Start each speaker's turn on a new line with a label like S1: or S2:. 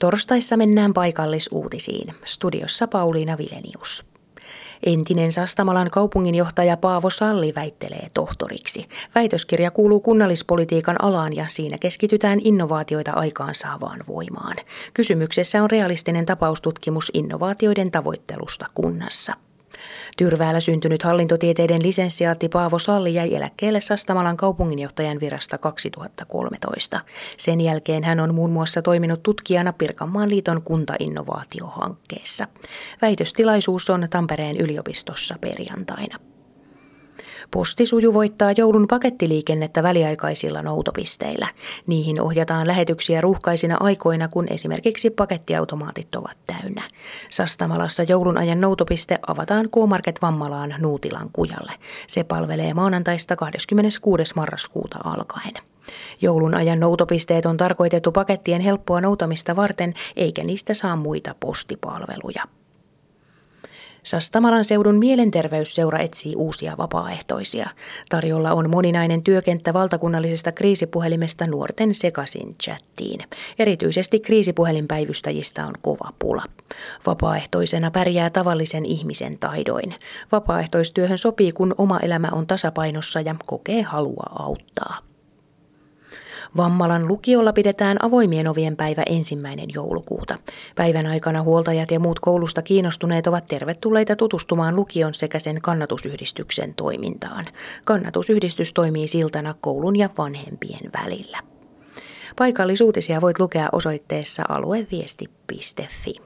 S1: Torstaissa mennään paikallisuutisiin. Studiossa Pauliina Vilenius. Entinen Sastamalan kaupunginjohtaja Paavo Salli väittelee tohtoriksi. Väitöskirja kuuluu kunnallispolitiikan alaan ja siinä keskitytään innovaatioita aikaansaavaan voimaan. Kysymyksessä on realistinen tapaustutkimus innovaatioiden tavoittelusta kunnassa. Tyrväällä syntynyt hallintotieteiden lisensiaatti Paavo Salli jäi eläkkeelle Sastamalan kaupunginjohtajan virasta 2013. Sen jälkeen hän on muun muassa toiminut tutkijana Pirkanmaan liiton kuntainnovaatiohankkeessa. Väitöstilaisuus on Tampereen yliopistossa perjantaina. Posti sujuvoittaa joulun pakettiliikennettä väliaikaisilla noutopisteillä. Niihin ohjataan lähetyksiä ruuhkaisina aikoina, kun esimerkiksi pakettiautomaatit ovat täynnä. Sastamalassa joulun ajan noutopiste avataan K-Market Vammalaan Nuutilan kujalle. Se palvelee maanantaista 26. marraskuuta alkaen. Joulun ajan noutopisteet on tarkoitettu pakettien helppoa noutamista varten, eikä niistä saa muita postipalveluja. Sastamalan seudun mielenterveysseura etsii uusia vapaaehtoisia. Tarjolla on moninainen työkenttä valtakunnallisesta kriisipuhelimesta nuorten sekaisin chattiin. Erityisesti kriisipuhelinpäivystäjistä on kova pula. Vapaaehtoisena pärjää tavallisen ihmisen taidoin. Vapaaehtoistyöhön sopii, kun oma elämä on tasapainossa ja kokee halua auttaa. Vammalan lukiolla pidetään avoimien ovien päivä 1. joulukuuta. Päivän aikana huoltajat ja muut koulusta kiinnostuneet ovat tervetulleita tutustumaan lukion sekä sen kannatusyhdistyksen toimintaan. Kannatusyhdistys toimii siltana koulun ja vanhempien välillä. Paikallisuutisia voit lukea osoitteessa alueviesti.fi.